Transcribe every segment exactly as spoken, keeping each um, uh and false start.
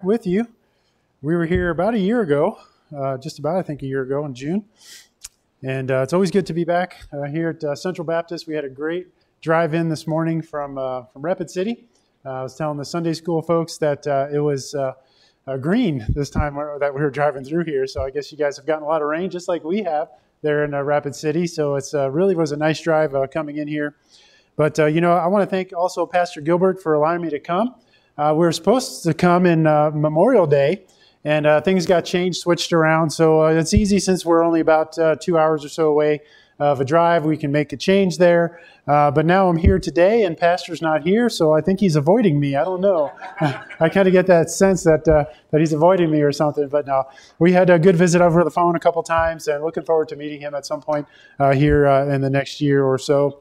with you. We were here about a year ago, uh, just about, I think, a year ago in June. And uh, it's always good to be back uh, here at uh, Central Baptist. We had a great drive in this morning from uh, from Rapid City. Uh, I was telling the Sunday school folks that uh, it was uh, uh, green this time that we were driving through here. So I guess you guys have gotten a lot of rain, just like we have there in uh, Rapid City. So it's uh, really was a nice drive uh, coming in here. But, uh, you know, I want to thank also Pastor Gilbert for allowing me to come. Uh, we were supposed to come in uh, Memorial Day, and uh, things got changed, switched around. So uh, it's easy since we're only about uh, two hours or so away of a drive. We can make a change there. Uh, but now I'm here today, and Pastor's not here, so I think he's avoiding me. I don't know. I kind of get that sense that uh, that he's avoiding me or something. But no, we had a good visit over the phone a couple times, and looking forward to meeting him at some point uh, here uh, in the next year or so.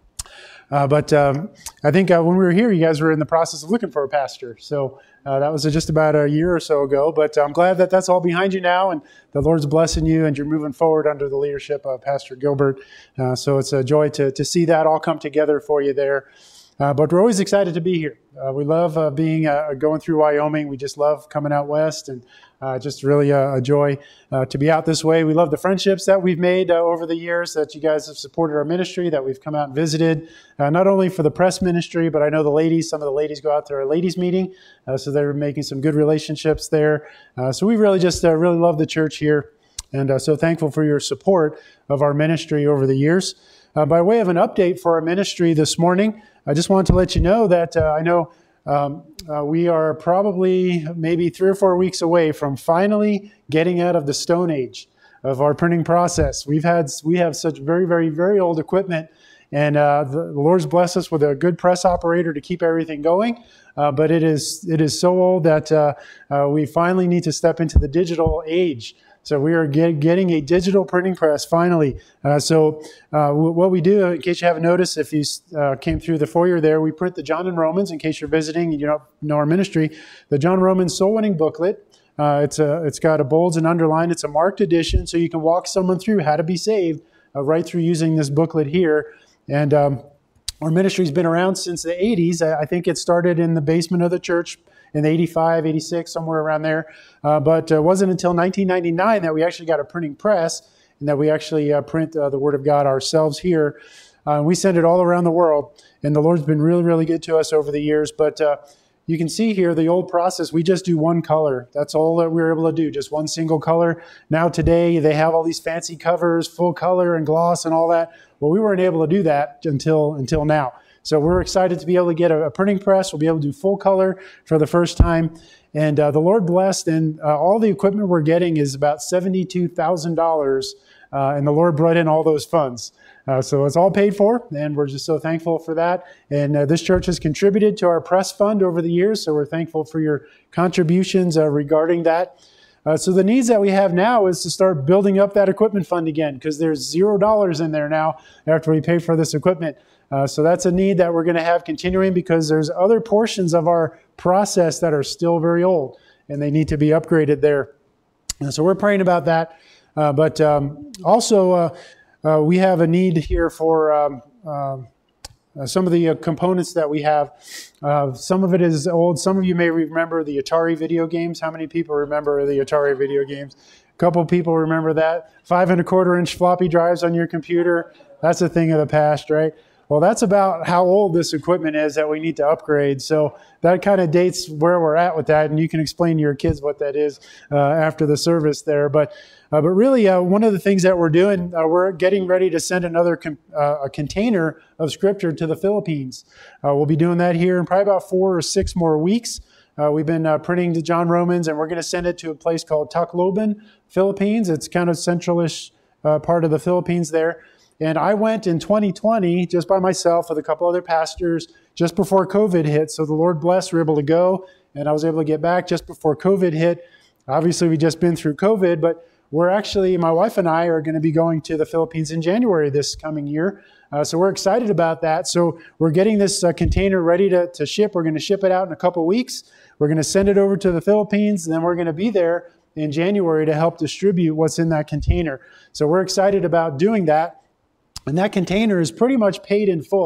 Uh, but um, I think uh, when we were here, you guys were in the process of looking for a pastor. So uh, that was just about a year or so ago. But I'm glad that that's all behind you now, and the Lord's blessing you, and you're moving forward under the leadership of Pastor Gilbert. Uh, so it's a joy to to see that all come together for you there. Uh, but we're always excited to be here. Uh, we love uh, being uh, going through Wyoming. We just love coming out west, and uh, just really a, a joy uh, to be out this way. We love the friendships that we've made uh, over the years, that you guys have supported our ministry, that we've come out and visited, uh, not only for the press ministry, but I know the ladies, some of the ladies go out to our ladies meeting, uh, so they're making some good relationships there. Uh, so we really just uh, really love the church here, and uh, so thankful for your support of our ministry over the years. Uh, by way of an update for our ministry this morning, I just wanted to let you know that uh, I know um, uh, we are probably maybe three or four weeks away from finally getting out of the Stone Age of our printing process. We've had we have such very, very, very old equipment, and uh, the, the Lord's blessed us with a good press operator to keep everything going. Uh, but it is it is so old that uh, uh, we finally need to step into the digital age. So we are get, getting a digital printing press finally. Uh, so uh, w- what we do, in case you haven't noticed, if you uh, came through the foyer there, we print the John and Romans. In case you're visiting and you don't know our ministry, the John Romans Soul Winning Booklet. Uh, it's a it's got a bolds and underline. It's a marked edition, so you can walk someone through how to be saved uh, right through using this booklet here. And um, our ministry's been around since the eighties. I, I think it started in the basement of the church in the eighty-five, eighty-six, somewhere around there. Uh, but it uh, wasn't until nineteen ninety-nine that we actually got a printing press, and that we actually uh, print uh, the Word of God ourselves here. Uh, we send it all around the world, and the Lord's been really, really good to us over the years. But uh, you can see here the old process, we just do one color. That's all that we were able to do, just one single color. Now today, they have all these fancy covers, full color and gloss and all that. Well, we weren't able to do that until until now. So we're excited to be able to get a, a printing press. We'll be able to do full color for the first time. And uh, the Lord blessed, and uh, all the equipment we're getting is about seventy-two thousand dollars, uh, and the Lord brought in all those funds. Uh, so it's all paid for, and we're just so thankful for that. And uh, this church has contributed to our press fund over the years, so we're thankful for your contributions uh, regarding that. Uh, so the needs that we have now is to start building up that equipment fund again, because there's zero dollars in there now after we pay for this equipment. Uh, so that's a need that we're going to have continuing, because there's other portions of our process that are still very old, and they need to be upgraded there. And so we're praying about that. Uh, but um, also, uh, uh, we have a need here for um, uh, uh, some of the uh, components that we have. Uh, some of it is old. Some of you may remember the Atari video games. How many people remember the Atari video games? A couple people remember that. Five and a quarter inch floppy drives on your computer. That's a thing of the past, right? Well, that's about how old this equipment is that we need to upgrade. So that kind of dates where we're at with that, and you can explain to your kids what that is uh, after the service there. But uh, but really, uh, one of the things that we're doing, uh, we're getting ready to send another com- uh, a container of Scripture to the Philippines. Uh, we'll be doing that here in probably about four or six more weeks. Uh, we've been uh, printing the John Romans, and we're going to send it to a place called Tacloban, Philippines. It's kind of centralish uh, part of the Philippines there. And I went in twenty twenty just by myself with a couple other pastors just before COVID hit. So the Lord bless, we were able to go, and I was able to get back just before COVID hit. Obviously, we've just been through COVID, but we're actually, my wife and I are going to be going to the Philippines in January this coming year. Uh, so we're excited about that. So we're getting this uh, container ready to, to ship. We're going to ship it out in a couple weeks. We're going to send it over to the Philippines, and then we're going to be there in January to help distribute what's in that container. So we're excited about doing that. And that container is pretty much paid in full.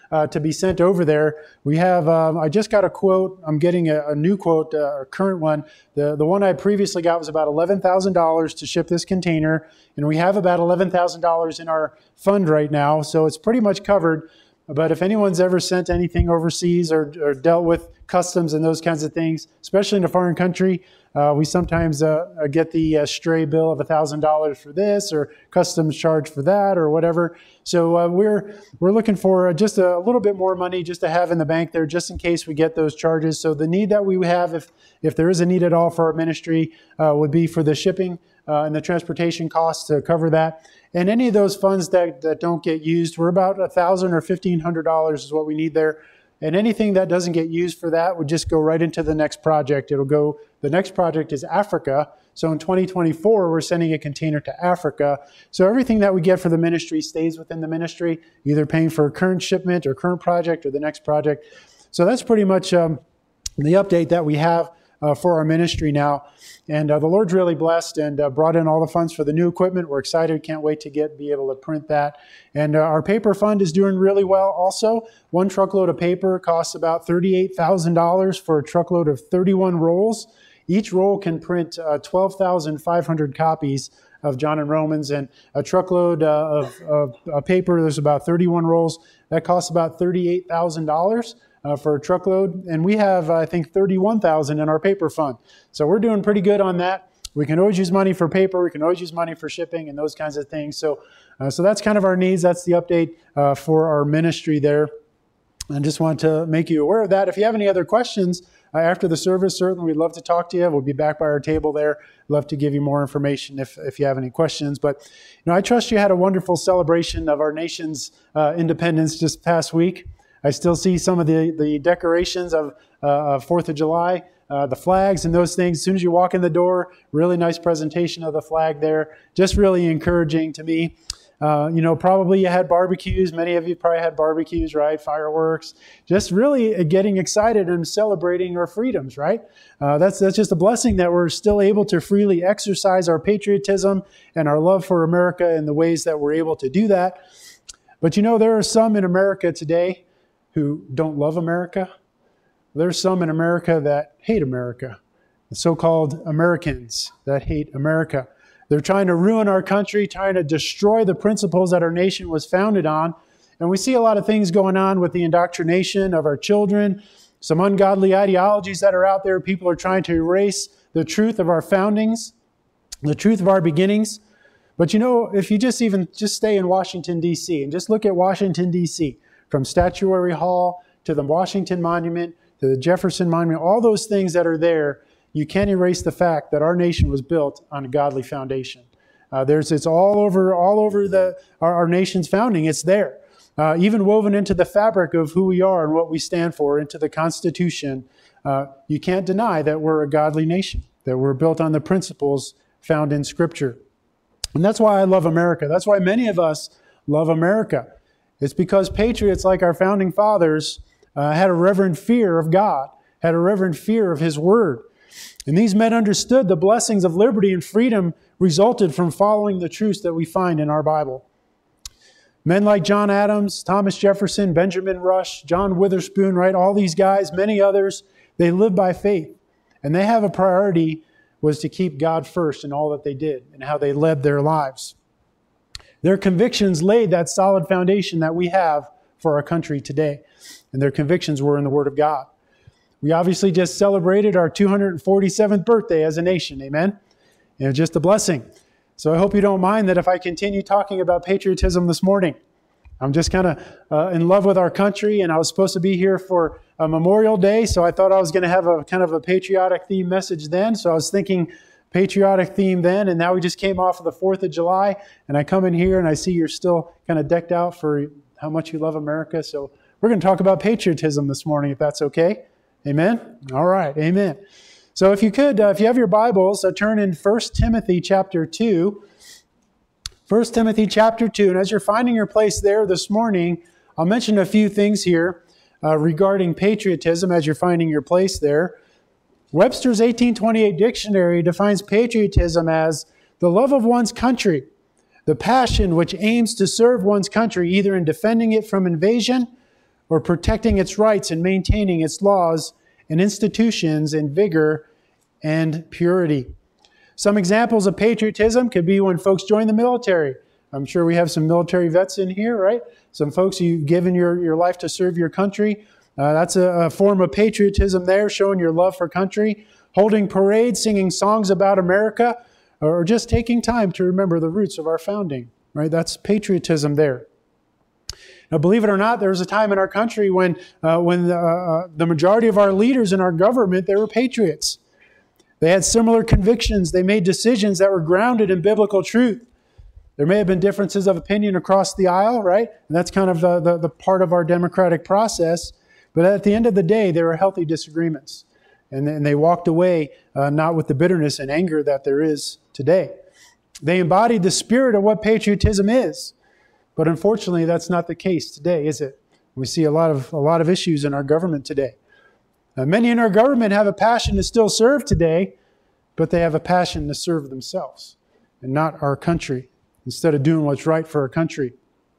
uh, to be sent over there. We have, um, I just got a quote. I'm getting a, a new quote, uh, a current one. The, the one I previously got was about eleven thousand dollars to ship this container. And we have about eleven thousand dollars in our fund right now. So it's pretty much covered. But if anyone's ever sent anything overseas or, or dealt with customs and those kinds of things, especially in a foreign country, uh, we sometimes uh, get the uh, stray bill of one thousand dollars for this or customs charge for that or whatever. So uh, we're we're looking for just a little bit more money just to have in the bank there just in case we get those charges. So the need that we have, if, if there is a need at all for our ministry, uh, would be for the shipping uh, and the transportation costs to cover that. And any of those funds that, that don't get used, we're about one thousand dollars or fifteen hundred dollars is what we need there. And anything that doesn't get used for that would just go right into the next project. It'll go, the next project is Africa. So in twenty twenty-four, we're sending a container to Africa. So everything that we get for the ministry stays within the ministry, either paying for a current shipment or current project or the next project. So that's pretty much um, the update that we have Uh, for our ministry now. And uh, the Lord's really blessed and uh, brought in all the funds for the new equipment. We're excited. Can't wait to get be able to print that. And uh, our paper fund is doing really well also. One truckload of paper costs about thirty-eight thousand dollars for a truckload of thirty-one rolls. Each roll can print uh, twelve thousand five hundred copies of John and Romans, and a truckload uh, of, of uh, paper, there's about thirty-one rolls. That costs about thirty-eight thousand dollars. Uh, for a truckload, and we have, uh, I think, thirty-one thousand in our paper fund. So we're doing pretty good on that. We can always use money for paper. We can always use money for shipping and those kinds of things. So, uh, so that's kind of our needs. That's the update uh, for our ministry there. I just want to make you aware of that. If you have any other questions uh, after the service, certainly we'd love to talk to you. We'll be back by our table there. Love to give you more information if, if you have any questions. But you know, I trust you had a wonderful celebration of our nation's uh, independence just past week. I still see some of the, the decorations of uh, fourth of July, uh, the flags and those things. As soon as you walk in the door, really nice presentation of the flag there. Just really encouraging to me. Uh, you know, probably you had barbecues. Many of you probably had barbecues, right? Fireworks. Just really getting excited and celebrating our freedoms, right? Uh, that's, that's just a blessing that we're still able to freely exercise our patriotism and our love for America in the ways that we're able to do that. But you know, there are some in America today who don't love America. There's some in America that hate America, the so-called Americans that hate America. They're trying to ruin our country, trying to destroy the principles that our nation was founded on. And we see a lot of things going on with the indoctrination of our children, some ungodly ideologies that are out there. People are trying to erase the truth of our foundings, the truth of our beginnings. But you know, if you just even just stay in Washington, D C and just look at Washington, D C, from Statuary Hall to the Washington Monument to the Jefferson Monument, all those things that are there, you can't erase the fact that our nation was built on a godly foundation. Uh, there's, it's all over, all over the our, our nation's founding. It's there, uh, even woven into the fabric of who we are and what we stand for, into the Constitution. Uh, you can't deny that we're a godly nation, that we're built on the principles found in Scripture. And that's why I love America. That's why many of us love America. It's because patriots like our founding fathers uh, had a reverent fear of God, had a reverent fear of His Word. And these men understood the blessings of liberty and freedom resulted from following the truths that we find in our Bible. Men like John Adams, Thomas Jefferson, Benjamin Rush, John Witherspoon, right? All these guys, many others, they lived by faith. And they have a priority was to keep God first in all that they did and how they led their lives. Their convictions laid that solid foundation that we have for our country today. And their convictions were in the Word of God. We obviously just celebrated our two hundred forty-seventh birthday as a nation. Amen? And just a blessing. So I hope you don't mind that if I continue talking about patriotism this morning. I'm just kind of uh, in love with our country, and I was supposed to be here for a Memorial Day, so I thought I was going to have a kind of a patriotic theme message then. So I was thinking patriotic theme then, and now we just came off of the fourth of July, and I come in here and I see you're still kind of decked out for how much you love America. So we're going to talk about patriotism this morning, if that's okay. Amen? All right, amen. So if you could, uh, if you have your Bibles, uh, turn in First Timothy chapter two. First Timothy chapter two, and as you're finding your place there this morning, I'll mention a few things here uh, regarding patriotism as you're finding your place there. Webster's eighteen twenty-eight dictionary defines patriotism as the love of one's country, the passion which aims to serve one's country either in defending it from invasion or protecting its rights and maintaining its laws and institutions in vigor and purity. Some examples of patriotism could be when folks join the military. I'm sure we have some military vets in here, right? Some folks, you've given your, your life to serve your country. Uh, that's a, a form of patriotism there, showing your love for country. Holding parades, singing songs about America, or just taking time to remember the roots of our founding, right? That's patriotism there. Now, believe it or not, there was a time in our country when, uh, when the, uh, the majority of our leaders in our government, they were patriots. They had similar convictions. They made decisions that were grounded in biblical truth. There may have been differences of opinion across the aisle, right? And that's kind of the, the, the part of our democratic process. But at the end of the day, there were healthy disagreements. And, and they walked away uh, not with the bitterness and anger that there is today. They embodied the spirit of what patriotism is. But unfortunately, that's not the case today, is it? We see a lot of, a lot of issues in our government today. Uh, many in our government have a passion to still serve today, but they have a passion to serve themselves and not our country, instead of doing what's right for our country.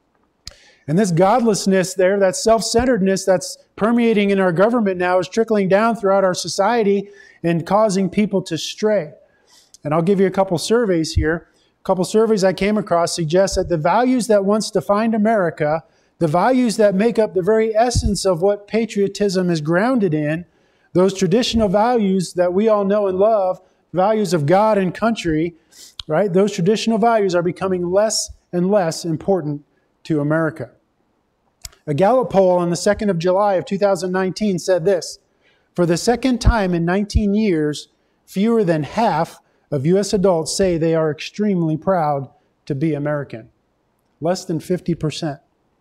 And this godlessness there, that self-centeredness that's permeating in our government now is trickling down throughout our society and causing people to stray. And I'll give you a couple surveys here. A couple surveys I came across suggest that the values that once defined America, the values that make up the very essence of what patriotism is grounded in, those traditional values that we all know and love, values of God and country, right? Those traditional values are becoming less and less important to America. A Gallup poll on the second of July of two thousand nineteen said this: for the second time in nineteen years, fewer than half of U S adults say they are extremely proud to be American. Less than fifty percent.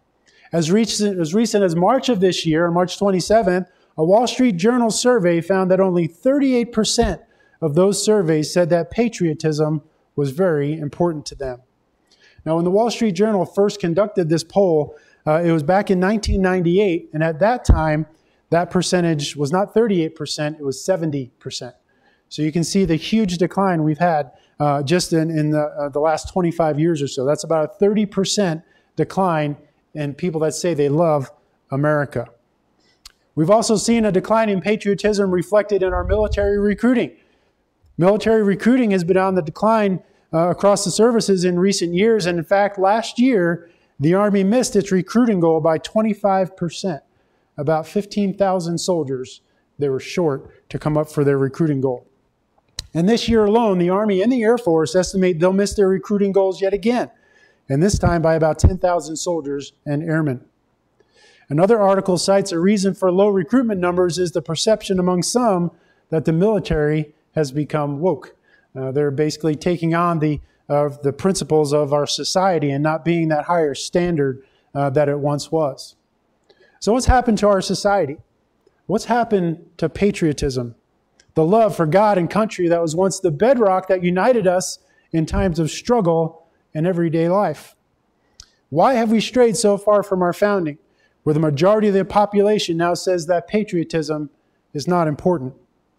As recent, as recent as March of this year, on March twenty-seventh, a Wall Street Journal survey found that only thirty-eight percent of those surveys said that patriotism was very important to them. Now, when the Wall Street Journal first conducted this poll, uh, it was back in nineteen ninety-eight, and at that time, that percentage was not thirty-eight percent, it was seventy percent. So you can see the huge decline we've had uh, just in, in the, uh, the last twenty-five years or so. That's about a thirty percent decline in people that say they love America. We've also seen a decline in patriotism reflected in our military recruiting. Military recruiting has been on the decline uh, across the services in recent years. And in fact, last year, the Army missed its recruiting goal by twenty-five percent. About fifteen thousand soldiers they were short to come up for their recruiting goal. And this year alone, the Army and the Air Force estimate they'll miss their recruiting goals yet again, and this time by about ten thousand soldiers and airmen. Another article cites a reason for low recruitment numbers is the perception among some that the military has become woke. Uh, they're basically taking on the, uh, the principles of our society and not being that higher standard uh, that it once was. So what's happened to our society? What's happened to patriotism? The love for God and country that was once the bedrock that united us in times of struggle and everyday life. Why have we strayed so far from our founding, where the majority of the population now says that patriotism is not important?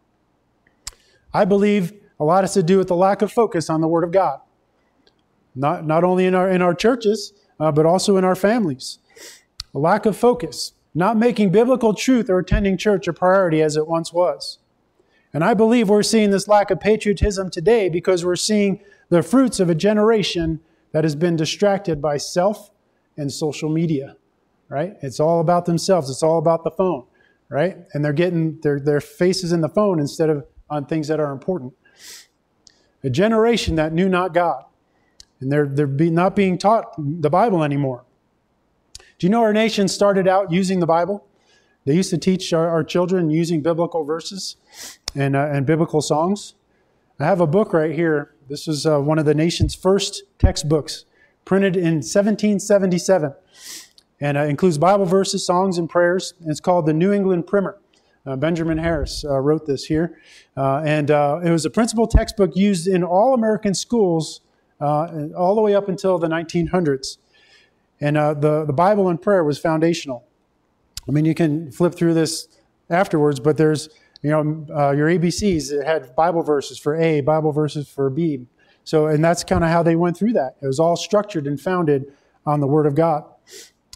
I believe a lot has to do with the lack of focus on the Word of God. Not, not only in our, in our churches, uh, but also in our families. A lack of focus, not making biblical truth or attending church a priority as it once was. And I believe we're seeing this lack of patriotism today because we're seeing the fruits of a generation that has been distracted by self and social media, right? It's all about themselves. It's all about the phone, right? And they're getting their, their faces in the phone instead of on things that are important. A generation that knew not God. And they're, they're be, not being taught the Bible anymore. Do you know our nation started out using the Bible? They used to teach our, our children using biblical verses and, uh, and biblical songs. I have a book right here. This was uh, one of the nation's first textbooks, printed in seventeen seventy-seven. And uh, includes Bible verses, songs, and prayers. And it's called the New England Primer. Uh, Benjamin Harris uh, wrote this here. Uh, and uh, it was a principal textbook used in all American schools uh, all the way up until the nineteen hundreds. And uh, the, the Bible and prayer was foundational. I mean, you can flip through this afterwards, but there's, you know, uh, your A B Cs. It had Bible verses for A, Bible verses for B. So, and that's kind of how they went through that. It was all structured and founded on the Word of God.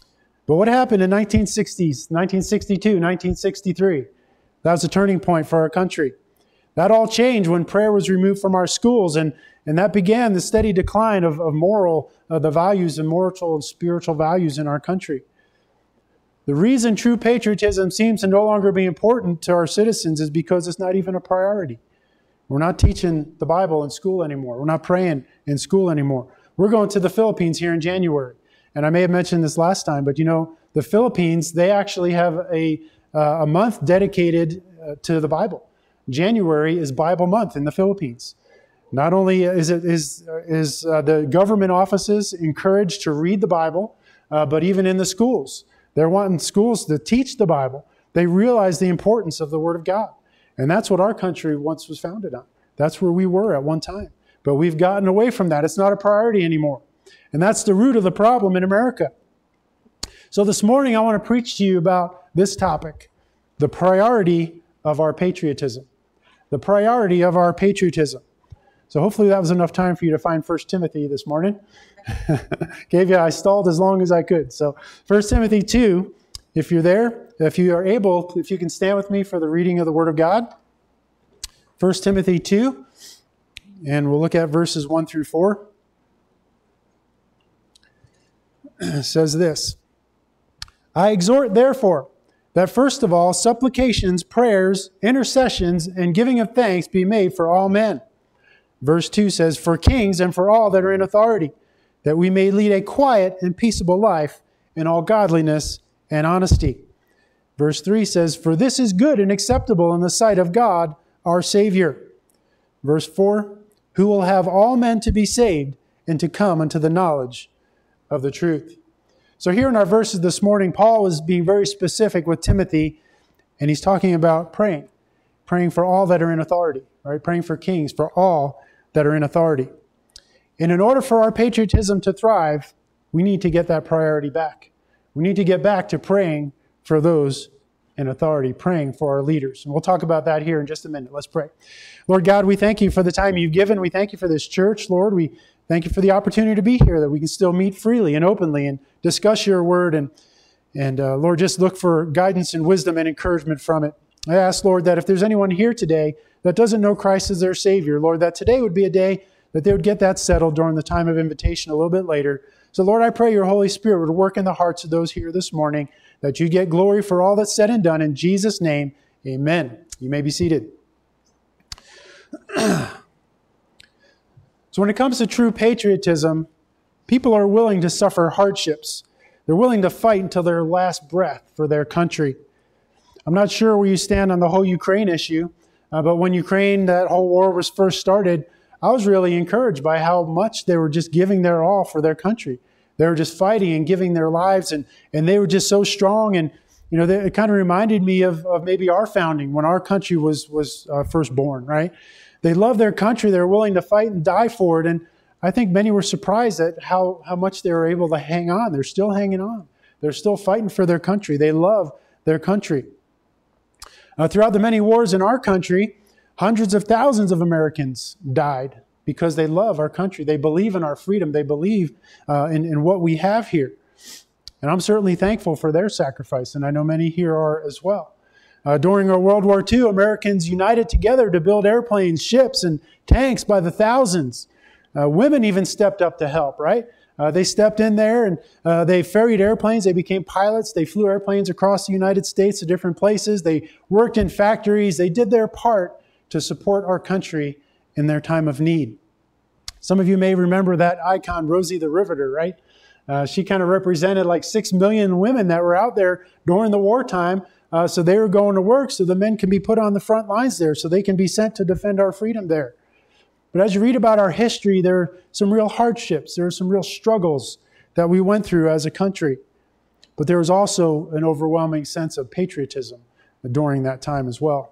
But what happened in nineteen sixties, nineteen sixty-two, nineteen sixty-three? That was a turning point for our country. That all changed when prayer was removed from our schools, and, and that began the steady decline of, of moral, uh, the values and moral and spiritual values in our country. The reason true patriotism seems to no longer be important to our citizens is because it's not even a priority. We're not teaching the Bible in school anymore. We're not praying in school anymore. We're going to the Philippines here in January. And I may have mentioned this last time, but you know, the Philippines, they actually have a, uh, a month dedicated uh, to the Bible. January is Bible month in the Philippines. Not only is it is is uh, the government offices encouraged to read the Bible, uh, but even in the schools, they're wanting schools to teach the Bible. They realize the importance of the Word of God, and that's what our country once was founded on. That's where we were at one time, but we've gotten away from that. It's not a priority anymore, and that's the root of the problem in America. So this morning, I want to preach to you about this topic: the priority of our patriotism. The priority of our patriotism. So hopefully that was enough time for you to find First Timothy this morning. Gave you, I stalled as long as I could. So First Timothy two, if you're there, if you are able, if you can stand with me for the reading of the Word of God. First Timothy two, and we'll look at verses one through four. It says this: I exhort, therefore, that first of all, supplications, prayers, intercessions, and giving of thanks be made for all men. Verse two says, for kings and for all that are in authority, that we may lead a quiet and peaceable life in all godliness and honesty. Verse three says, for this is good and acceptable in the sight of God, our Savior. Verse four, who will have all men to be saved and to come unto the knowledge of the truth. So here in our verses this morning, Paul is being very specific with Timothy, and he's talking about praying. Praying for all that are in authority, right? Praying for kings, for all that are in authority. And in order for our patriotism to thrive, we need to get that priority back. We need to get back to praying for those in authority, praying for our leaders. And we'll talk about that here in just a minute. Let's pray. Lord God, we thank you for the time you've given. We thank you for this church, Lord. We thank you for the opportunity to be here, that we can still meet freely and openly and discuss your word. And, and uh, Lord, just look for guidance and wisdom and encouragement from it. I ask, Lord, that if there's anyone here today that doesn't know Christ as their Savior, Lord, that today would be a day that they would get that settled during the time of invitation a little bit later. So, Lord, I pray your Holy Spirit would work in the hearts of those here this morning, that you get glory for all that's said and done. In Jesus' name, amen. You may be seated. So when it comes to true patriotism, people are willing to suffer hardships. They're willing to fight until their last breath for their country. I'm not sure where you stand on the whole Ukraine issue, uh, but when Ukraine, that whole war was first started, I was really encouraged by how much they were just giving their all for their country. They were just fighting and giving their lives, and, and they were just so strong. And you know, they, it kind of reminded me of, of maybe our founding when our country was, was uh, first born, right? They love their country. They're willing to fight and die for it. And I think many were surprised at how, how much they were able to hang on. They're still hanging on. They're still fighting for their country. They love their country. Uh, throughout the many wars in our country, hundreds of thousands of Americans died because they love our country. They believe in our freedom. They believe uh, in, in what we have here. And I'm certainly thankful for their sacrifice, and I know many here are as well. Uh, during our World War Two, Americans united together to build airplanes, ships, and tanks by the thousands. Uh, women even stepped up to help, right? Uh, they stepped in there and uh, they ferried airplanes. They became pilots. They flew airplanes across the United States to different places. They worked in factories. They did their part to support our country in their time of need. Some of you may remember that icon, Rosie the Riveter, right? Uh, she kind of represented like six million women that were out there during the wartime. Uh, so they were going to work so the men can be put on the front lines there, so they can be sent to defend our freedom there. But as you read about our history, there are some real hardships. There are some real struggles that we went through as a country. But there was also an overwhelming sense of patriotism during that time as well.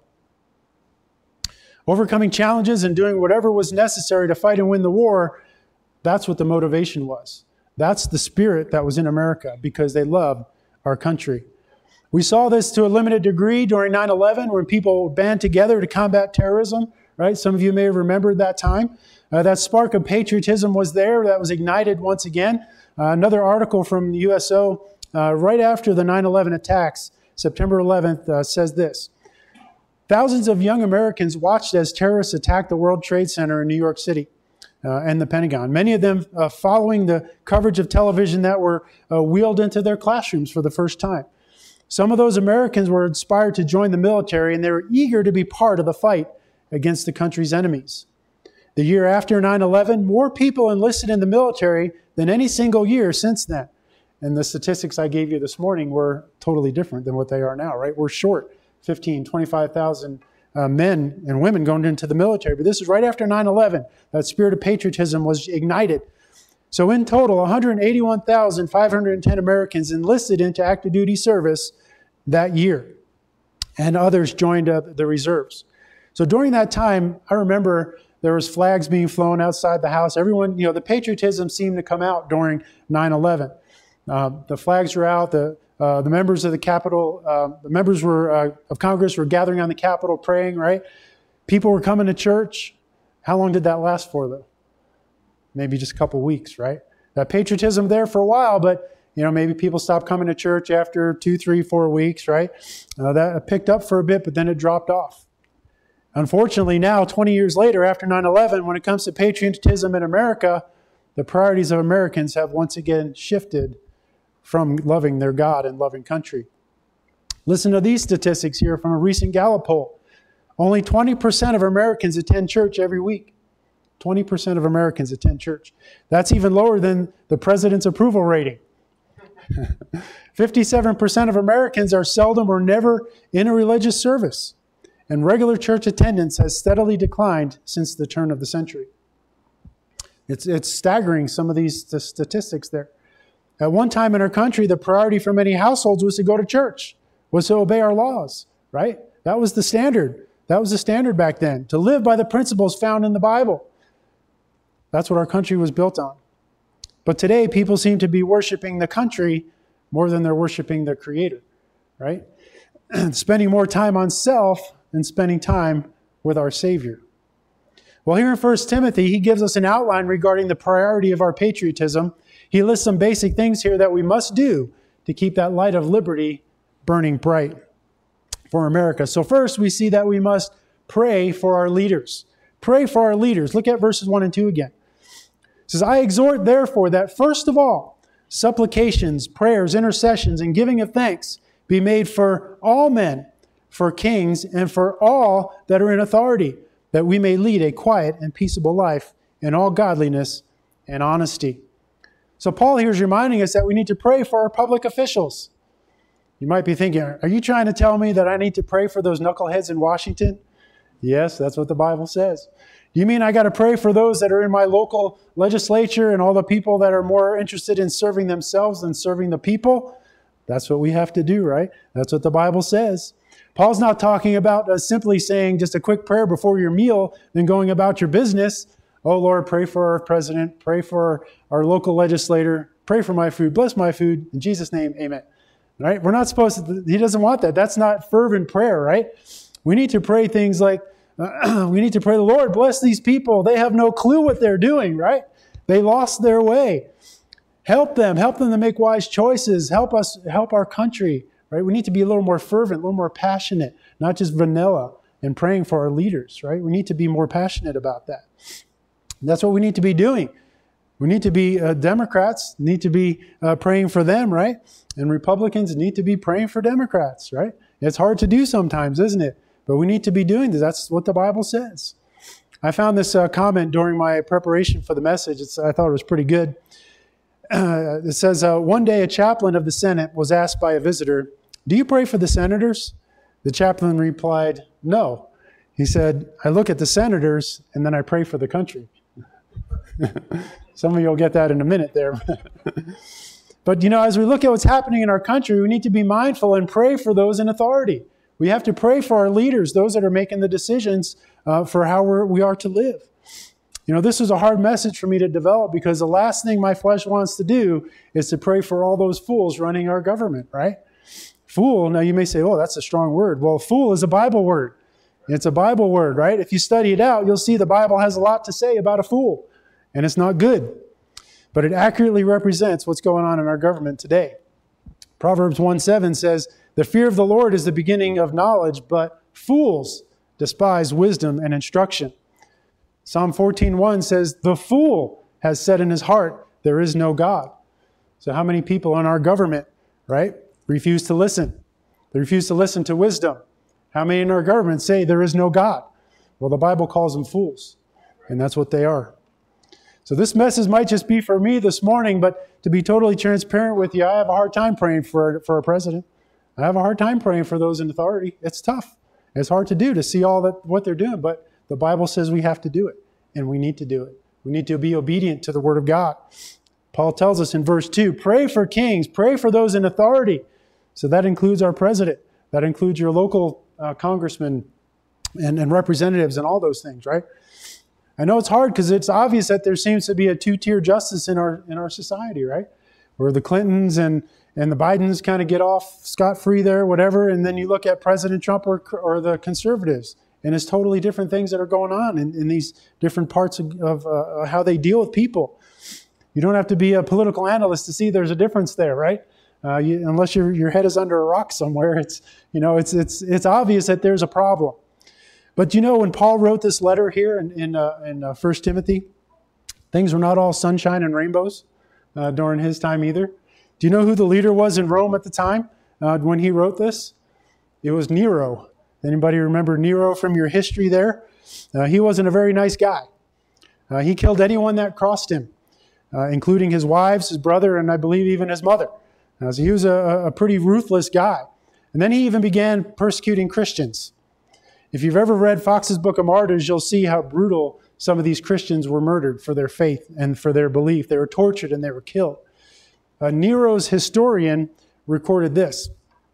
Overcoming challenges and doing whatever was necessary to fight and win the war, that's what the motivation was. That's the spirit that was in America because they loved our country. We saw this to a limited degree during nine eleven when people band together to combat terrorism, right? Some of you may have remembered that time. Uh, that spark of patriotism was there. That was ignited once again. Uh, another article from the U S O uh, right after the nine eleven attacks, September eleventh, uh, says this. Thousands of young Americans watched as terrorists attacked the World Trade Center in New York City uh, and the Pentagon, many of them uh, following the coverage of television that were uh, wheeled into their classrooms for the first time. Some of those Americans were inspired to join the military, and they were eager to be part of the fight against the country's enemies. The year after nine eleven, more people enlisted in the military than any single year since then. And the statistics I gave you this morning were totally different than what they are now, right? We're short fifteen, twenty-five thousand uh, men and women going into the military. But this is right after nine eleven. That spirit of patriotism was ignited. So in total, one hundred eighty-one thousand five hundred ten Americans enlisted into active duty service that year. And others joined uh, the reserves. So during that time, I remember there was flags being flown outside the house. Everyone, you know, the patriotism seemed to come out during nine eleven. Uh, the flags were out. The uh, the members of the Capitol, uh, the members were uh, of Congress were gathering on the Capitol praying, right? People were coming to church. How long did that last for, though? Maybe just a couple weeks, right? That patriotism there for a while, but, you know, maybe people stopped coming to church after two, three, four weeks, right? Uh, that picked up for a bit, but then it dropped off. Unfortunately, now, twenty years later, after nine eleven, when it comes to patriotism in America, the priorities of Americans have once again shifted from loving their God and loving country. Listen to these statistics here from a recent Gallup poll. Only twenty percent of Americans attend church every week. twenty percent of Americans attend church. That's even lower than the president's approval rating. fifty-seven percent of Americans are seldom or never in a religious service. And regular church attendance has steadily declined since the turn of the century. It's, it's staggering, some of these statistics there. At one time in our country, the priority for many households was to go to church, was to obey our laws, right? That was the standard. That was the standard back then, to live by the principles found in the Bible. That's what our country was built on. But today, people seem to be worshiping the country more than they're worshiping their Creator, right? Spending more time on self than spending time with our Savior. Well, here in First Timothy, he gives us an outline regarding the priority of our patriotism. He lists some basic things here that we must do to keep that light of liberty burning bright for America. So first, we see that we must pray for our leaders. Pray for our leaders. Look at verses one and two again. It says, I exhort, therefore, that first of all, supplications, prayers, intercessions, and giving of thanks be made for all men, for kings, and for all that are in authority, that we may lead a quiet and peaceable life in all godliness and honesty. So Paul here is reminding us that we need to pray for our public officials. You might be thinking, are you trying to tell me that I need to pray for those knuckleheads in Washington? Yes, that's what the Bible says. Do you mean I got to pray for those that are in my local legislature and all the people that are more interested in serving themselves than serving the people? That's what we have to do, right? That's what the Bible says. Paul's not talking about uh, simply saying just a quick prayer before your meal, then going about your business. Oh, Lord, pray for our president, pray for our local legislator, pray for my food, bless my food, in Jesus' name, amen. Right? We're not supposed to, he doesn't want that. That's not fervent prayer, right? We need to pray things like, uh, we need to pray, the Lord, bless these people. They have no clue what they're doing, right? They lost their way. Help them, help them to make wise choices. Help us, help our country, right? We need to be a little more fervent, a little more passionate, not just vanilla in praying for our leaders, right? We need to be more passionate about that. And that's what we need to be doing. We need to be, uh, Democrats need to be uh, praying for them, right? And Republicans need to be praying for Democrats, right? It's hard to do sometimes, isn't it? But we need to be doing this. That's what the Bible says. I found this uh, comment during my preparation for the message. It's, I thought it was pretty good. Uh, it says, uh, one day a chaplain of the Senate was asked by a visitor, do you pray for the senators? The chaplain replied, no. He said, I look at the senators and then I pray for the country. Some of you will get that in a minute there. But, you know, as we look at what's happening in our country, we need to be mindful and pray for those in authority. We have to pray for our leaders, those that are making the decisions uh, for how we're, we are to live. You know, this is a hard message for me to develop because the last thing my flesh wants to do is to pray for all those fools running our government, right? Fool, now you may say, oh, that's a strong word. Well, fool is a Bible word. It's a Bible word, right? If you study it out, you'll see the Bible has a lot to say about a fool. And it's not good. But it accurately represents what's going on in our government today. Proverbs one seven says, the fear of the Lord is the beginning of knowledge, but fools despise wisdom and instruction. Psalm fourteen one says, the fool has said in his heart, there is no God. So how many people in our government, right, refuse to listen? They refuse to listen to wisdom. How many in our government say there is no God? Well, the Bible calls them fools, and that's what they are. So this message might just be for me this morning, but to be totally transparent with you, I have a hard time praying for, for a president. I have a hard time praying for those in authority. It's tough. It's hard to do, to see all that what they're doing, but the Bible says we have to do it, and we need to do it. We need to be obedient to the Word of God. Paul tells us in verse two, pray for kings, pray for those in authority. So that includes our president. That includes your local uh, congressmen and, and representatives and all those things, right? I know it's hard because it's obvious that there seems to be a two-tier justice in our in our society, right? Where the Clintons and, and the Bidens kind of get off scot-free there, whatever, and then you look at President Trump or, or the conservatives, and it's totally different things that are going on in, in these different parts of, of uh, how they deal with people. You don't have to be a political analyst to see there's a difference there, right? Uh, you, unless your your head is under a rock somewhere, it's you know it's it's it's obvious that there's a problem. But you know, when Paul wrote this letter here in in, uh, in uh, First Timothy, things were not all sunshine and rainbows uh, during his time either. Do you know who the leader was in Rome at the time uh, when he wrote this? It was Nero. Anybody remember Nero from your history there? Uh, he wasn't a very nice guy. Uh, he killed anyone that crossed him, uh, including his wives, his brother, and I believe even his mother. Uh, so he was a, a pretty ruthless guy. And then he even began persecuting Christians. If you've ever read Fox's Book of Martyrs, you'll see how brutal some of these Christians were murdered for their faith and for their belief. They were tortured and they were killed. Uh, Nero's historian recorded this.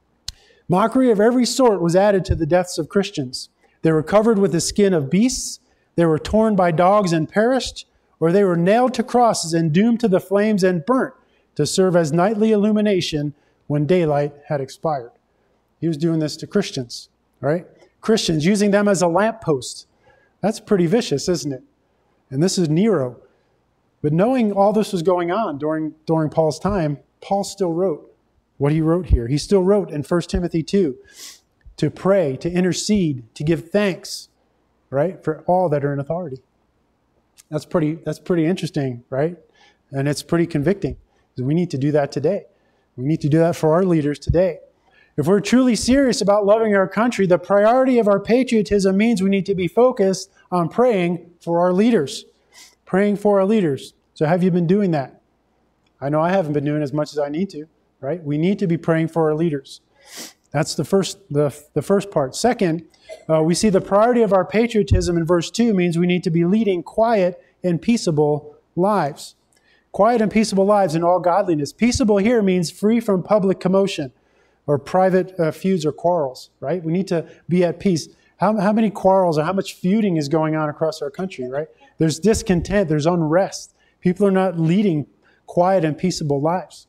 Mockery of every sort was added to the deaths of Christians. They were covered with the skin of beasts, they were torn by dogs and perished, or they were nailed to crosses and doomed to the flames and burnt to serve as nightly illumination when daylight had expired. He was doing this to Christians, right? Christians, using them as a lamppost. That's pretty vicious, isn't it? And this is Nero. But knowing all this was going on during, during Paul's time, Paul still wrote what he wrote here. He still wrote in First Timothy two to pray, to intercede, to give thanks, right, for all that are in authority. That's pretty, that's pretty interesting, right? And it's pretty convicting. We need to do that today. We need to do that for our leaders today. If we're truly serious about loving our country, the priority of our patriotism means we need to be focused on praying for our leaders. Praying for our leaders. So have you been doing that? I know I haven't been doing as much as I need to, right? We need to be praying for our leaders. That's the first, the, the first part. Second, uh, we see the priority of our patriotism in verse two means we need to be leading quiet and peaceable lives. Quiet and peaceable lives in all godliness. Peaceable here means free from public commotion or private uh, feuds or quarrels, right? We need to be at peace. How, how many quarrels or how much feuding is going on across our country, right? There's discontent, there's unrest. People are not leading quiet and peaceable lives.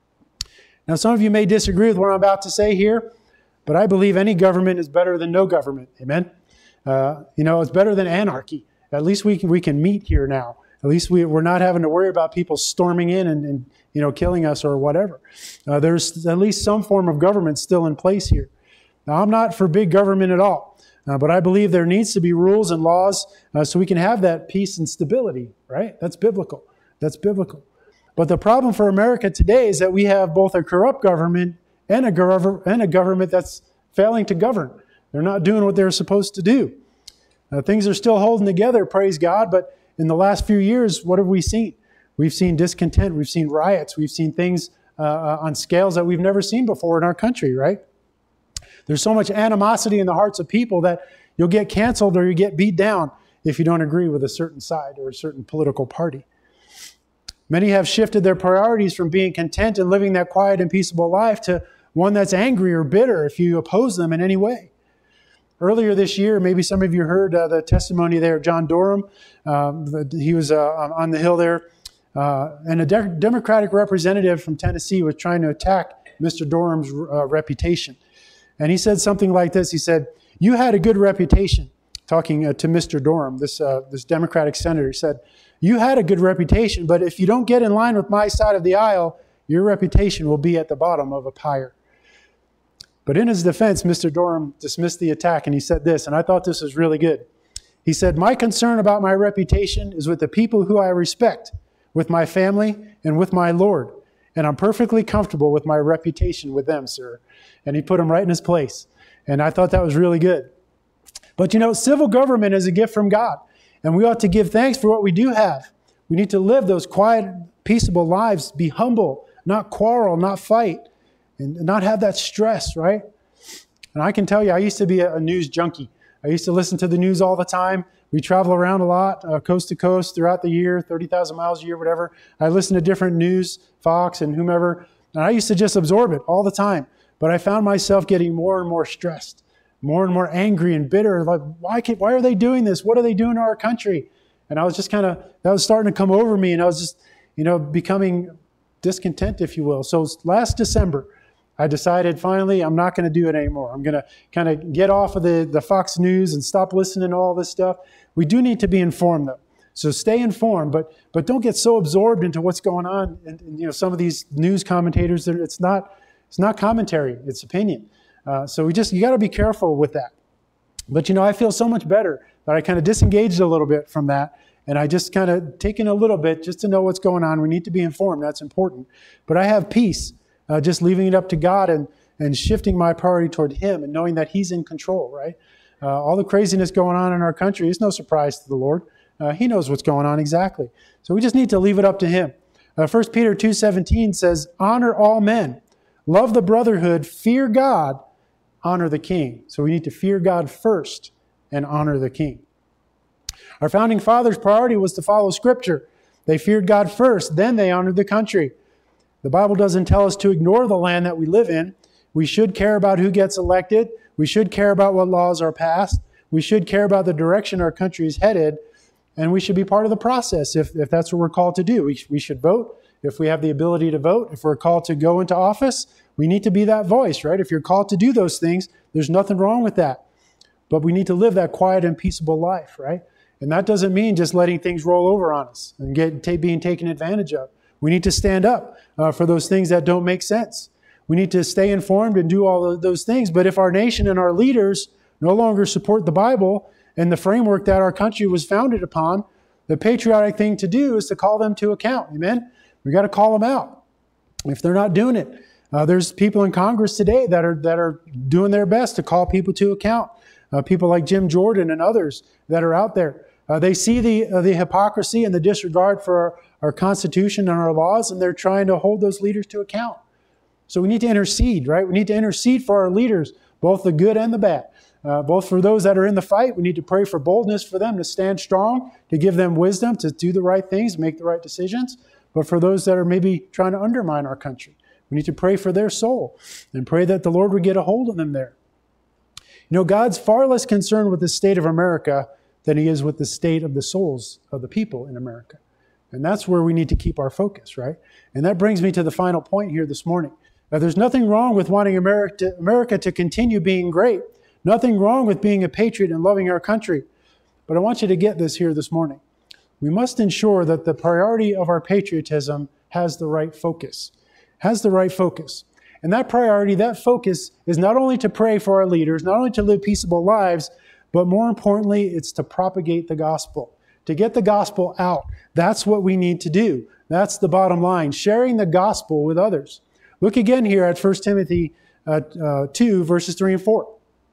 Now, some of you may disagree with what I'm about to say here, but I believe any government is better than no government. Amen? Uh, you know, it's better than anarchy. At least we can, we can meet here now. At least we, we're not having to worry about people storming in and, and you know, killing us or whatever. Uh, there's at least some form of government still in place here. Now, I'm not for big government at all, uh, but I believe there needs to be rules and laws uh, so we can have that peace and stability, right? That's biblical. That's biblical. But the problem for America today is that we have both a corrupt government and a, gov- and a government that's failing to govern. They're not doing what they're supposed to do. Uh, things are still holding together, praise God, but in the last few years, what have we seen? We've seen discontent, we've seen riots, we've seen things uh, on scales that we've never seen before in our country, right? There's so much animosity in the hearts of people that you'll get canceled or you get beat down if you don't agree with a certain side or a certain political party. Many have shifted their priorities from being content and living that quiet and peaceable life to one that's angry or bitter if you oppose them in any way. Earlier this year, maybe some of you heard uh, the testimony there of John Durham. Um, the, he was uh, on the Hill there. Uh, and a de- Democratic representative from Tennessee was trying to attack Mister Durham's uh, reputation. And he said something like this. He said, "You had a good reputation," talking uh, to Mister Durham, this, uh, this Democratic senator. He said, "You had a good reputation, but if you don't get in line with my side of the aisle, your reputation will be at the bottom of a pyre. But in his defense, Mister Durham dismissed the attack, and he said this, and I thought this was really good. He said, "My concern about my reputation is with the people who I respect, with my family, and with my Lord. And I'm perfectly comfortable with my reputation with them, sir." And he put him right in his place. And I thought that was really good. But you know, civil government is a gift from God. And we ought to give thanks for what we do have. We need to live those quiet, peaceable lives, be humble, not quarrel, not fight, and not have that stress, right? And I can tell you, I used to be a news junkie. I used to listen to the news all the time. We travel around a lot, uh, coast to coast throughout the year, thirty thousand miles a year, whatever. I listen to different news, Fox and whomever, and I used to just absorb it all the time. But I found myself getting more and more stressed, more and more angry and bitter. Like, why can't, why are they doing this? What are they doing to our country? And I was just kind of, that was starting to come over me, and I was just, you know, becoming discontent, if you will. So last December, I decided finally I'm not going to do it anymore. I'm going to kind of get off of the, the Fox News and stop listening to all this stuff. We do need to be informed, though. So stay informed, but but don't get so absorbed into what's going on. And, and you know, some of these news commentators, it's not it's not commentary, it's opinion. Uh, so we just you got to be careful with that. But you know, I feel so much better that I kind of disengaged a little bit from that, and I just kind of taken a little bit just to know what's going on. We need to be informed. That's important. But I have peace. Uh, just leaving it up to God and, and shifting my priority toward Him and knowing that He's in control, right? Uh, all the craziness going on in our country is no surprise to the Lord. Uh, he knows what's going on exactly. So we just need to leave it up to Him. Uh, First Peter two seventeen says, "Honor all men, love the brotherhood, fear God, honor the king." So we need to fear God first and honor the king. Our founding fathers' priority was to follow Scripture. They feared God first, then they honored the country. The Bible doesn't tell us to ignore the land that we live in. We should care about who gets elected. We should care about what laws are passed. We should care about the direction our country is headed. And we should be part of the process if, if that's what we're called to do. We, we should vote if we have the ability to vote. If we're called to go into office, we need to be that voice, right? If you're called to do those things, there's nothing wrong with that. But we need to live that quiet and peaceable life, right? And that doesn't mean just letting things roll over on us and get ta- being taken advantage of. We need to stand up uh, for those things that don't make sense. We need to stay informed and do all of those things. But if our nation and our leaders no longer support the Bible and the framework that our country was founded upon, the patriotic thing to do is to call them to account. Amen? We got to call them out if they're not doing it. Uh, there's people in Congress today that are that are doing their best to call people to account. Uh, people like Jim Jordan and others that are out there. Uh, they see the uh, the hypocrisy and the disregard for our, our Constitution and our laws, and they're trying to hold those leaders to account. So we need to intercede, right? We need to intercede for our leaders, both the good and the bad. Uh, both for those that are in the fight, we need to pray for boldness for them to stand strong, to give them wisdom to do the right things, make the right decisions. But for those that are maybe trying to undermine our country, we need to pray for their soul and pray that the Lord would get a hold of them there. You know, God's far less concerned with the state of America than He is with the state of the souls of the people in America. And that's where we need to keep our focus, right? And that brings me to the final point here this morning. Now, there's nothing wrong with wanting America to, America to continue being great. Nothing wrong with being a patriot and loving our country. But I want you to get this here this morning. We must ensure that the priority of our patriotism has the right focus. Has the right focus. And that priority, that focus, is not only to pray for our leaders, not only to live peaceable lives, but more importantly, it's to propagate the gospel, to get the gospel out. That's what we need to do. That's the bottom line, sharing the gospel with others. Look again here at First Timothy uh, uh, two, verses three and four.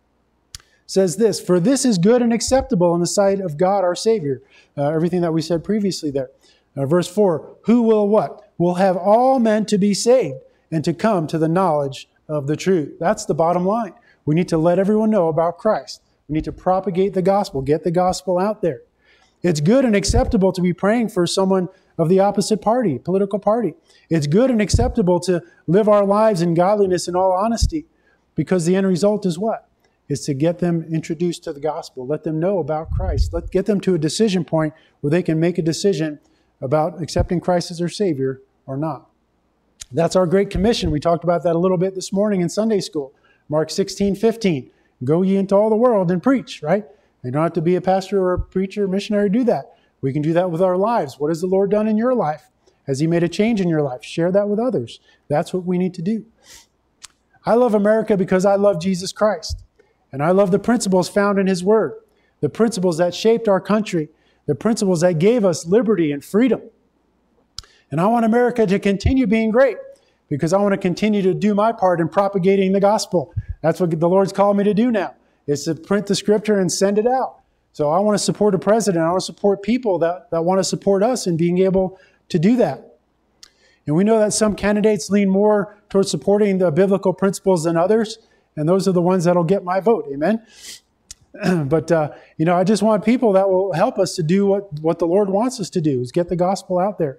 It says this, "For this is good and acceptable in the sight of God our Savior." Uh, everything that we said previously there. Uh, verse four, "Who will what? Will have all men to be saved and to come to the knowledge of the truth." That's the bottom line. We need to let everyone know about Christ. We need to propagate the gospel, get the gospel out there. It's good and acceptable to be praying for someone of the opposite party, political party. It's good and acceptable to live our lives in godliness and all honesty, because the end result is what? Is to get them introduced to the gospel, let them know about Christ, let get them to a decision point where they can make a decision about accepting Christ as their Savior or not. That's our Great Commission. We talked about that a little bit this morning in Sunday school. Mark sixteen fifteen. Go ye into all the world and preach, right? You don't have to be a pastor or a preacher or missionary to do that. We can do that with our lives. What has the Lord done in your life? Has he made a change in your life? Share that with others. That's what we need to do. I love America because I love Jesus Christ. And I love the principles found in his word. The principles that shaped our country. The principles that gave us liberty and freedom. And I want America to continue being great because I want to continue to do my part in propagating the gospel. That's what the Lord's called me to do now, is to print the scripture and send it out. So I want to support a president. I want to support people that, that want to support us in being able to do that. And we know that some candidates lean more towards supporting the biblical principles than others, and those are the ones that'll get my vote. Amen? But, uh, you know, I just want people that will help us to do what, what the Lord wants us to do, is get the gospel out there.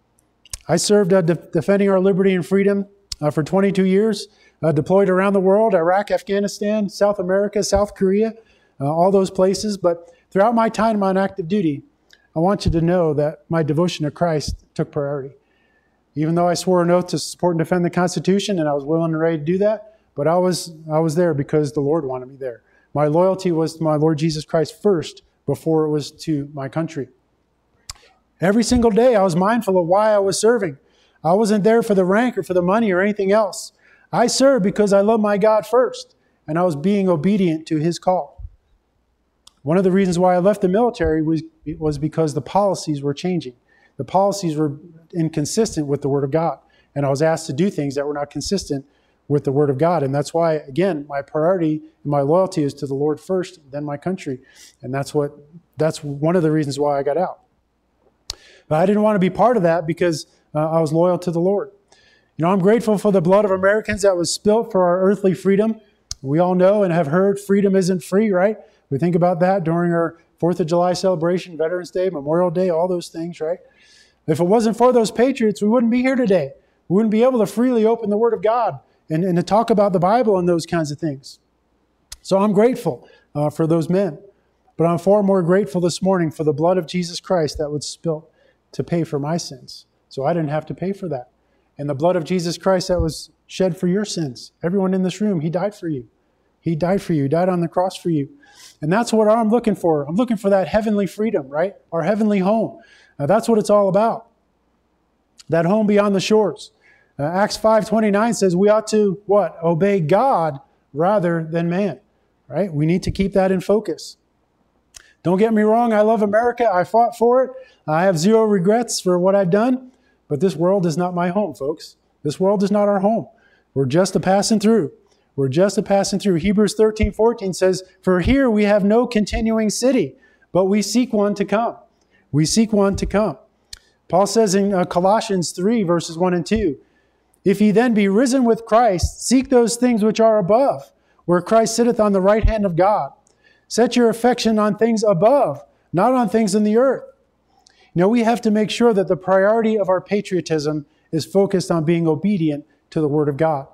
I served uh, de- defending our liberty and freedom uh, for twenty-two years, uh, deployed around the world, Iraq, Afghanistan, South America, South Korea, uh, all those places. But throughout my time on active duty, I want you to know that my devotion to Christ took priority. Even though I swore an oath to support and defend the Constitution, and I was willing and ready to do that, but I was I was there because the Lord wanted me there. My loyalty was to my Lord Jesus Christ first before it was to my country. Every single day I was mindful of why I was serving. I wasn't there for the rank or for the money or anything else. I served because I love my God first, and I was being obedient to his call. One of the reasons why I left the military was, was because the policies were changing. The policies were inconsistent with the Word of God, and I was asked to do things that were not consistent with the Word of God. And that's why, again, my priority and my loyalty is to the Lord first, then my country. And that's what that's one of the reasons why I got out. But I didn't want to be part of that because uh, I was loyal to the Lord. You know, I'm grateful for the blood of Americans that was spilt for our earthly freedom. We all know and have heard freedom isn't free, right? We think about that during our fourth of July celebration, Veterans Day, Memorial Day, all those things, right? If it wasn't for those patriots, we wouldn't be here today. We wouldn't be able to freely open the Word of God and, and to talk about the Bible and those kinds of things. So I'm grateful uh, for those men. But I'm far more grateful this morning for the blood of Jesus Christ that was spilt to pay for my sins. So I didn't have to pay for that. And the blood of Jesus Christ that was shed for your sins. Everyone in this room, he died for you. He died for you. He died on the cross for you. And that's what I'm looking for. I'm looking for that heavenly freedom, right? Our heavenly home. Now, that's what it's all about. That home beyond the shores. Uh, Acts five twenty-nine says we ought to, what? Obey God rather than man, right? We need to keep that in focus. Don't get me wrong. I love America. I fought for it. I have zero regrets for what I've done. But this world is not my home, folks. This world is not our home. We're just a passing through. We're just a passing through. Hebrews thirteen fourteen says, for here we have no continuing city, but we seek one to come. We seek one to come. Paul says in uh, Colossians three, verses one and two, if ye then be risen with Christ, seek those things which are above, where Christ sitteth on the right hand of God. Set your affection on things above, not on things in the earth. You know, we have to make sure that the priority of our patriotism is focused on being obedient to the Word of God.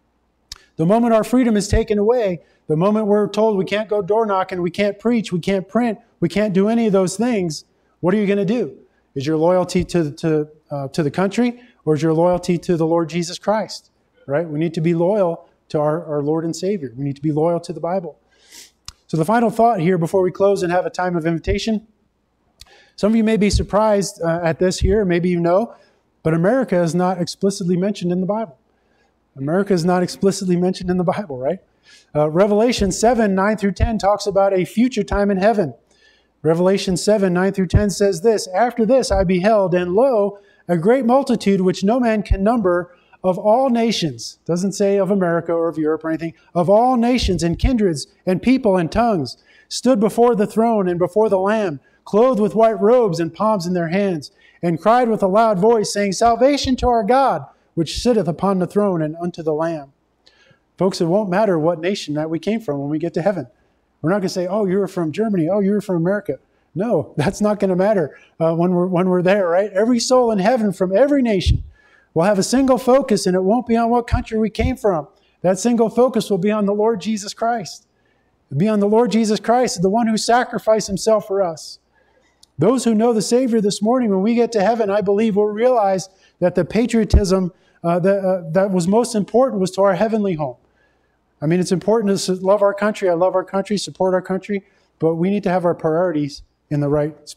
The moment our freedom is taken away, the moment we're told we can't go door knocking, we can't preach, we can't print, we can't do any of those things, what are you going to do? Is your loyalty to, to, uh, to the country, or is your loyalty to the Lord Jesus Christ? Right? We need to be loyal to our, our Lord and Savior. We need to be loyal to the Bible. So the final thought here before we close and have a time of invitation. Some of you may be surprised uh, at this here, maybe you know, but America is not explicitly mentioned in the Bible. America is not explicitly mentioned in the Bible, right? Uh, Revelation seven, nine through ten talks about a future time in heaven. Revelation seven, nine through ten says this, after this I beheld, and lo, a great multitude which no man can number, of all nations, doesn't say of America or of Europe or anything, of all nations and kindreds and people and tongues, stood before the throne and before the Lamb, clothed with white robes and palms in their hands, and cried with a loud voice, saying, salvation to our God, which sitteth upon the throne and unto the Lamb. Folks, it won't matter what nation that we came from when we get to heaven. We're not going to say, oh, you were from Germany. Oh, you were from America. No, that's not going to matter uh, when we're when we're there, right? Every soul in heaven from every nation will have a single focus, and it won't be on what country we came from. That single focus will be on the Lord Jesus Christ. It'll be on the Lord Jesus Christ, the one who sacrificed himself for us. Those who know the Savior this morning, when we get to heaven, I believe will realize that the patriotism uh, that, uh, that was most important was to our heavenly home. I mean, it's important to love our country. I love our country, support our country, but we need to have our priorities in the right spot.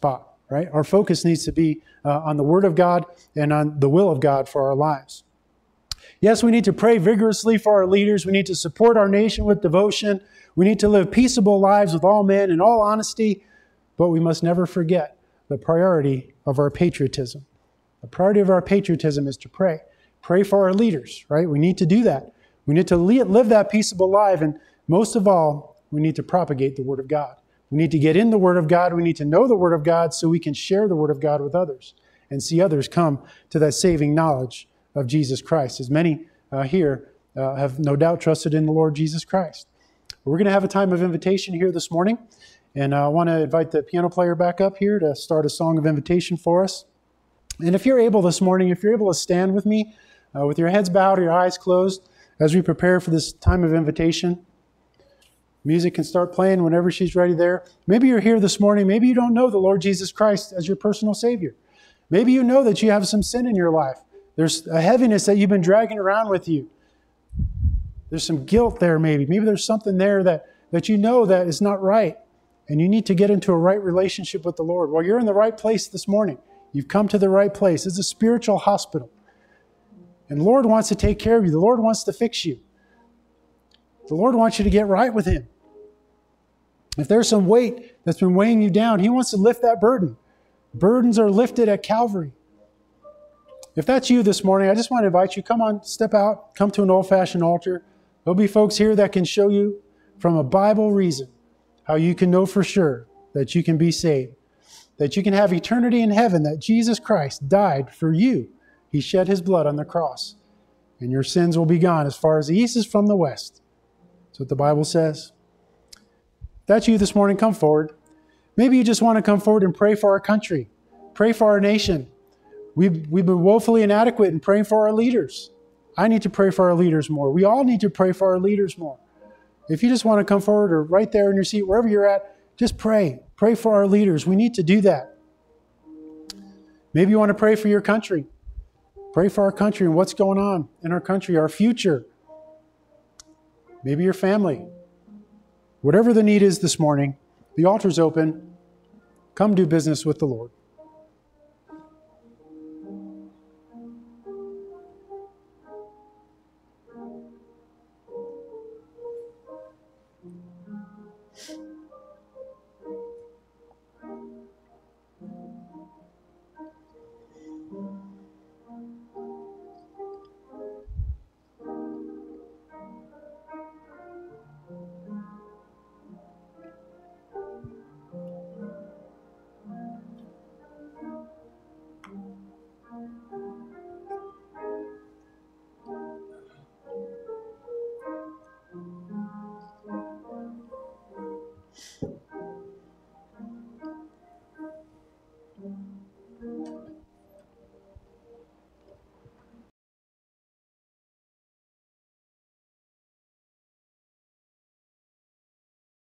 right? Our focus needs to be uh, on the Word of God and on the will of God for our lives. Yes, we need to pray vigorously for our leaders. We need to support our nation with devotion. We need to live peaceable lives with all men in all honesty, but we must never forget the priority of our patriotism. The priority of our patriotism is to pray. Pray for our leaders, right? We need to do that. We need to live that peaceable life, and most of all, we need to propagate the Word of God. We need to get in the Word of God. We need to know the Word of God so we can share the Word of God with others and see others come to that saving knowledge of Jesus Christ, as many uh, here uh, have no doubt trusted in the Lord Jesus Christ. We're going to have a time of invitation here this morning, and I want to invite the piano player back up here to start a song of invitation for us. And if you're able this morning, if you're able to stand with me uh, with your heads bowed or your eyes closed as we prepare for this time of invitation. Music can start playing whenever she's ready there. Maybe you're here this morning. Maybe you don't know the Lord Jesus Christ as your personal Savior. Maybe you know that you have some sin in your life. There's a heaviness that you've been dragging around with you. There's some guilt there maybe. Maybe there's something there that, that you know that is not right. And you need to get into a right relationship with the Lord. Well, you're in the right place this morning. You've come to the right place. It's a spiritual hospital. And the Lord wants to take care of you. The Lord wants to fix you. The Lord wants you to get right with Him. If there's some weight that's been weighing you down, He wants to lift that burden. Burdens are lifted at Calvary. If that's you this morning, I just want to invite you, come on, step out, come to an old-fashioned altar. There'll be folks here that can show you from a Bible reason how you can know for sure that you can be saved, that you can have eternity in heaven, that Jesus Christ died for you. He shed His blood on the cross, and your sins will be gone as far as the east is from the west. That's what the Bible says. If that's you this morning, come forward. Maybe you just want to come forward and pray for our country, pray for our nation. We've, we've been woefully inadequate in praying for our leaders. I need to pray for our leaders more. We all need to pray for our leaders more. If you just want to come forward or right there in your seat, wherever you're at, just pray. Pray for our leaders. We need to do that. Maybe you want to pray for your country. Pray for our country and what's going on in our country, our future. Maybe your family. Whatever the need is this morning, the altar's open. Come do business with the Lord.